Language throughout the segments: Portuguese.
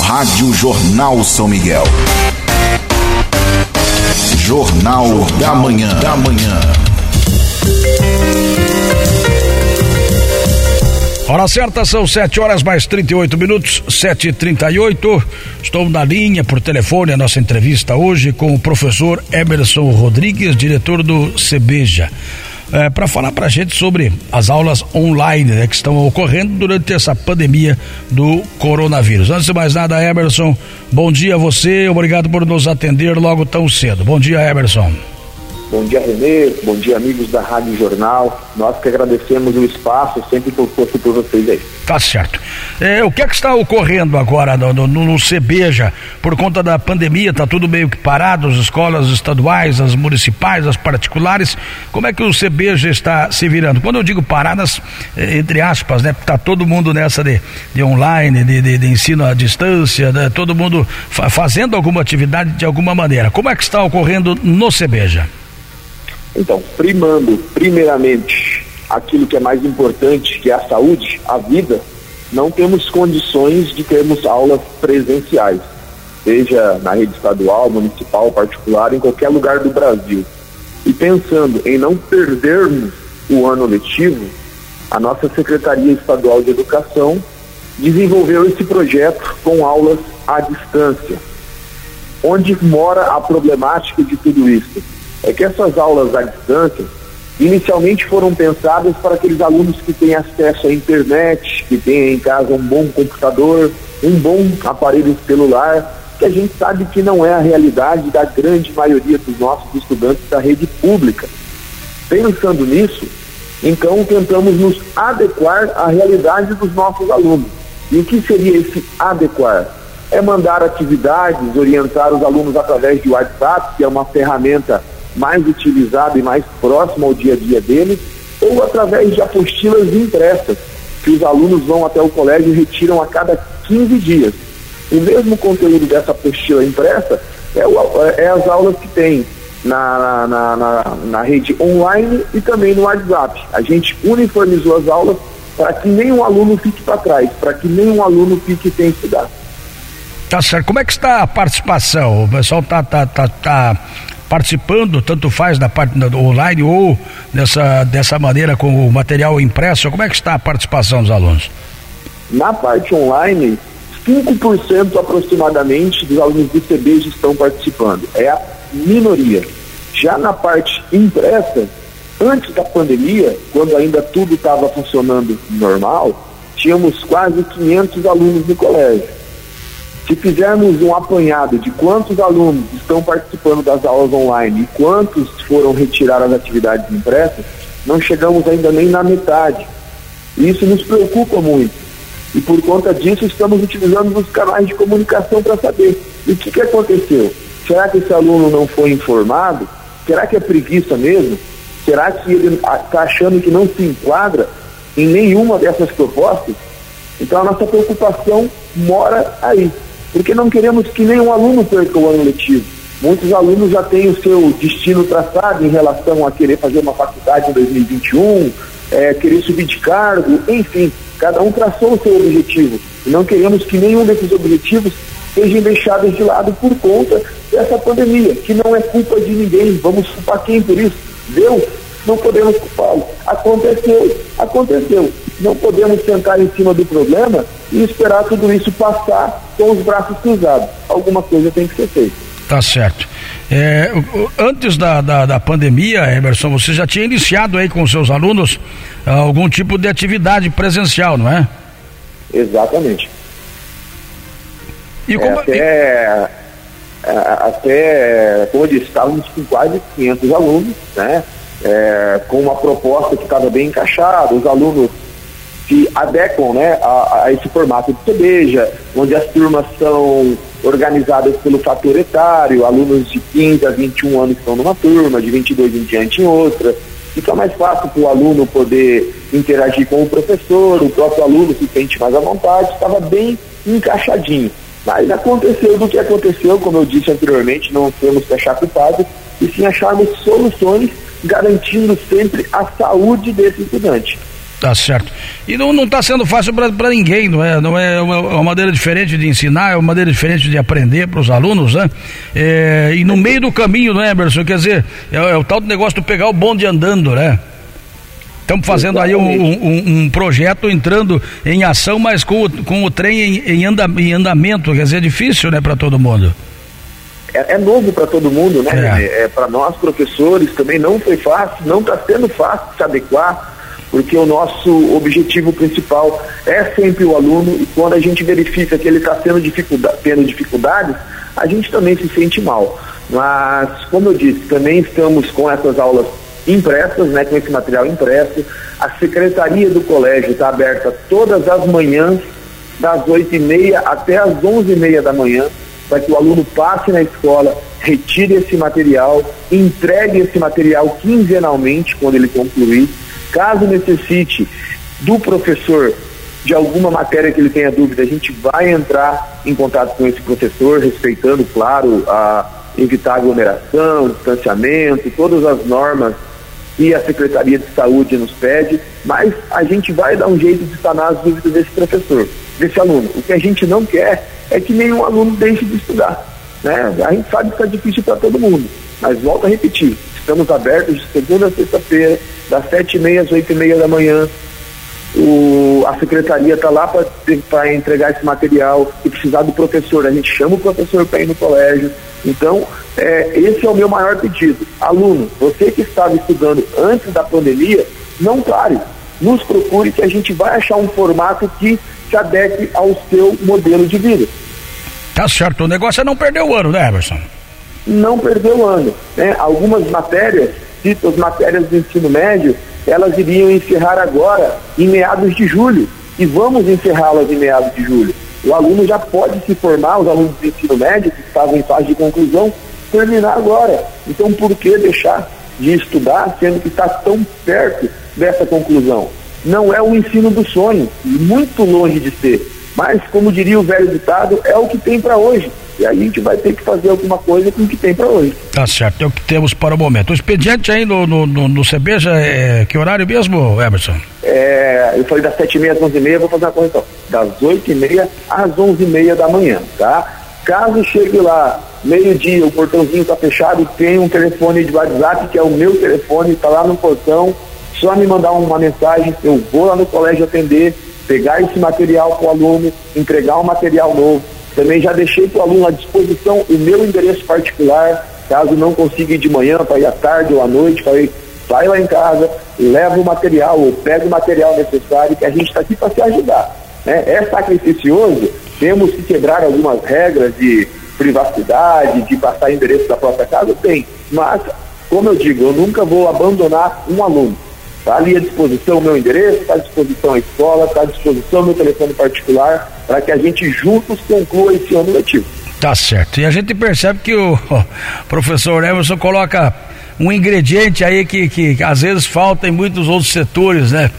Rádio Jornal São Miguel. Jornal da Manhã. Hora certa, são 7 horas mais 38 minutos, 7h38. Estou na linha por telefone, a nossa entrevista hoje com o professor Emerson Rodrigues, diretor do CEBEJA, para falar para a gente sobre as aulas online, né, que estão ocorrendo durante essa pandemia do coronavírus. Antes de mais nada, Emerson, bom dia a você, obrigado por nos atender logo tão cedo. Bom dia, Emerson. Bom dia, Renê, bom dia, amigos da Rádio Jornal. Nós que agradecemos o espaço, sempre proposto por vocês aí. Tá certo. O que é que está ocorrendo agora no CEBEJA? Por conta da pandemia, tá tudo meio que parado, as escolas estaduais, as municipais, as particulares. Como é que o CEBEJA está se virando? Quando eu digo paradas, entre aspas, né? Tá todo mundo nessa de online, de ensino à distância, né? Todo mundo fazendo alguma atividade de alguma maneira. Como é que está ocorrendo no CEBEJA? Então, primeiramente, aquilo que é mais importante, que é a saúde, a vida, não temos condições de termos aulas presenciais, seja na rede estadual, municipal, particular, em qualquer lugar do Brasil. E pensando em não perdermos o ano letivo, a nossa Secretaria Estadual de Educação desenvolveu esse projeto com aulas à distância. Onde mora a problemática de tudo isso? É que essas aulas à distância inicialmente foram pensadas para aqueles alunos que têm acesso à internet, que têm em casa um bom computador, um bom aparelho celular, que a gente sabe que não é a realidade da grande maioria dos nossos estudantes da rede pública. Pensando nisso, então tentamos nos adequar à realidade dos nossos alunos. E o que seria esse adequar? É mandar atividades, orientar os alunos através de WhatsApp, que é uma ferramenta mais utilizada e mais próxima ao dia a dia deles, ou através de apostilas impressas, que os alunos vão até o colégio e retiram a cada 15 dias. O mesmo conteúdo dessa apostila impressa é as aulas que tem na rede online e também no WhatsApp. A gente uniformizou as aulas para que nenhum aluno fique para trás, para que nenhum aluno fique sem estudar. Tá certo. Como é que está a participação? O pessoal tá participando, tanto faz da parte online ou dessa maneira com o material impresso? Como é que está a participação dos alunos? Na parte online, 5% aproximadamente dos alunos do CEBEJA estão participando. É a minoria. Já na parte impressa, antes da pandemia, quando ainda tudo estava funcionando normal, tínhamos quase 500 alunos no colégio. Se fizermos um apanhado de quantos alunos estão participando das aulas online e quantos foram retirar as atividades impressas, não chegamos ainda nem na metade. E isso nos preocupa muito. E por conta disso estamos utilizando os canais de comunicação para saber o que aconteceu. Será que esse aluno não foi informado? Será que é preguiça mesmo? Será que ele está achando que não se enquadra em nenhuma dessas propostas? Então a nossa preocupação mora aí. Porque não queremos que nenhum aluno perca o ano letivo. Muitos alunos já têm o seu destino traçado em relação a querer fazer uma faculdade em 2021, querer subir de cargo, enfim, cada um traçou o seu objetivo. E não queremos que nenhum desses objetivos sejam deixados de lado por conta dessa pandemia, que não é culpa de ninguém. Vamos culpar quem por isso? Deus? Não podemos culpá-lo. Aconteceu. Não podemos sentar em cima do problema e esperar tudo isso passar com os braços cruzados. Alguma coisa tem que ser feita. Tá certo. Antes da pandemia, Emerson, você já tinha iniciado aí com seus alunos algum tipo de atividade presencial, não é? Exatamente. E como... Até, como eu disse, estávamos com quase 500 alunos, né? Com uma proposta que estava bem encaixada, os alunos se adequam, né, a esse formato de CEBEJA, onde as turmas são organizadas pelo fator etário, alunos de 15 a 21 anos estão numa turma, de 22 em diante em outra. Fica mais fácil para o aluno poder interagir com o professor, o próprio aluno se sente mais à vontade, estava bem encaixadinho. Mas aconteceu do que aconteceu, como eu disse anteriormente, não temos que achar culpado, e sim acharmos soluções garantindo sempre a saúde desse estudante. Tá certo. E não está sendo fácil para ninguém, não é uma maneira diferente de ensinar, é uma maneira diferente de aprender para os alunos, né? E no meio do caminho, né, Emerson? Quer dizer, é o tal do negócio de pegar o bonde andando, né? Estamos fazendo aí um projeto entrando em ação, mas com o trem em andamento, quer dizer, é difícil, né, para todo mundo. É novo para todo mundo, né? Para nós professores também não foi fácil, não está sendo fácil se adequar, porque o nosso objetivo principal é sempre o aluno, e quando a gente verifica que ele está tendo dificuldades, a gente também se sente mal. Mas, como eu disse, também estamos com essas aulas impressas, né, com esse material impresso. A secretaria do colégio está aberta todas as manhãs, das 8h30 até as 11h30 da manhã, para que o aluno passe na escola, retire esse material, entregue esse material quinzenalmente quando ele concluir. Caso necessite do professor de alguma matéria que ele tenha dúvida, a gente vai entrar em contato com esse professor, respeitando, claro, evitar aglomeração, distanciamento, todas as normas que a Secretaria de Saúde nos pede, mas a gente vai dar um jeito de sanar as dúvidas desse professor, desse aluno. O que a gente não quer é que nenhum aluno deixe de estudar, né? A gente sabe que está difícil para todo mundo, mas volto a repetir, estamos abertos de segunda a sexta-feira, das 7h30 às 8h30 da manhã. A secretaria está lá para entregar esse material. Se precisar do professor, a gente chama o professor para ir no colégio. Então, esse é o meu maior pedido. Aluno, você que estava estudando antes da pandemia, não pare, nos procure que a gente vai achar um formato que se adeque ao seu modelo de vida. Tá certo, o negócio é não perder o ano, né, Emerson? Não perder o ano, né? Algumas matérias, as matérias do ensino médio, elas iriam encerrar agora em meados de julho, e vamos encerrá-las em meados de julho. O aluno já pode se formar, os alunos do ensino médio que estavam em fase de conclusão, terminar agora. Então, por que deixar de estudar, sendo que está tão perto dessa conclusão? Não é o ensino do sonho, muito longe de ser, mas, como diria o velho ditado, é o que tem para hoje. E aí a gente vai ter que fazer alguma coisa com o que tem para hoje. Tá certo, é o que temos para o momento. O expediente aí no CBEJA é que horário mesmo, Emerson? Eu falei das 7h30 às 11h30, vou fazer uma correção. Das 8h30 às 11h30 da manhã, tá? Caso chegue lá, meio-dia, o portãozinho está fechado, tem um telefone de WhatsApp, que é o meu telefone, está lá no portão, só me mandar uma mensagem, eu vou lá no colégio atender, pegar esse material para o aluno, entregar um material novo. Também já deixei para o aluno à disposição o meu endereço particular, caso não consiga ir de manhã, para ir à tarde ou à noite, falei, vai lá em casa, leva o material ou pega o material necessário, que a gente está aqui para se ajudar, né? É sacrificioso, temos que quebrar algumas regras de privacidade, de passar endereço da própria casa, tem, mas, como eu digo, eu nunca vou abandonar um aluno. Está ali à disposição o meu endereço, está à disposição a escola, está à disposição o meu telefone particular, para que a gente juntos conclua esse ano letivo. Tá certo. E a gente percebe que o professor Emerson coloca um ingrediente aí que às vezes falta em muitos outros setores, né?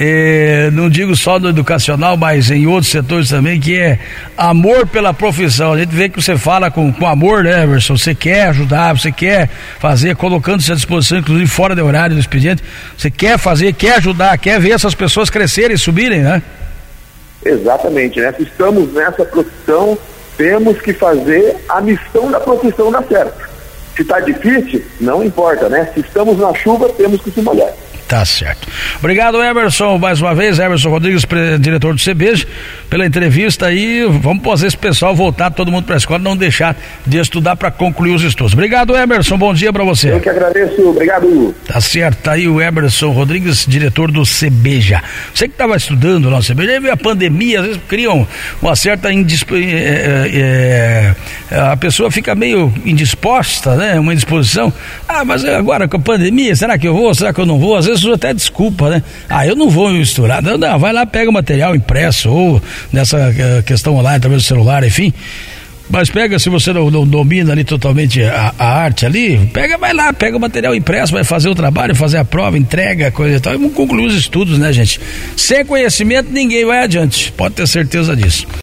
Não digo só no educacional, mas em outros setores também, que é amor pela profissão. A gente vê que você fala com amor, né, Emerson? Você quer ajudar, você quer fazer, colocando-se à disposição, inclusive fora do horário do expediente, você quer fazer, quer ajudar, quer ver essas pessoas crescerem e subirem, né? Exatamente, né? Se estamos nessa profissão, temos que fazer a missão da profissão dar certo. Se está difícil, não importa, né? Se estamos na chuva, temos que se molhar. Tá certo. Obrigado, Emerson, mais uma vez, Emerson Rodrigues, diretor do CBEJA, pela entrevista aí. Vamos fazer esse pessoal voltar todo mundo para a escola, não deixar de estudar para concluir os estudos. Obrigado, Emerson, bom dia para você. Eu que agradeço, obrigado. Tá certo, tá aí o Emerson Rodrigues, diretor do CBEJA. Você que estava estudando lá no CBEJA, aí veio a pandemia, às vezes criam uma certa a pessoa fica meio indisposta, né? Uma indisposição. Mas agora com a pandemia, será que eu vou? Será que eu não vou? Às vezes até desculpa, né? Eu não vou misturar. Não, vai lá, pega o material impresso ou nessa questão online, através do celular, enfim. Mas pega, se você não domina ali totalmente a arte ali, vai lá, pega o material impresso, vai fazer o trabalho, fazer a prova, entrega, coisa e tal, e vamos concluir os estudos, né, gente? Sem conhecimento ninguém vai adiante, pode ter certeza disso.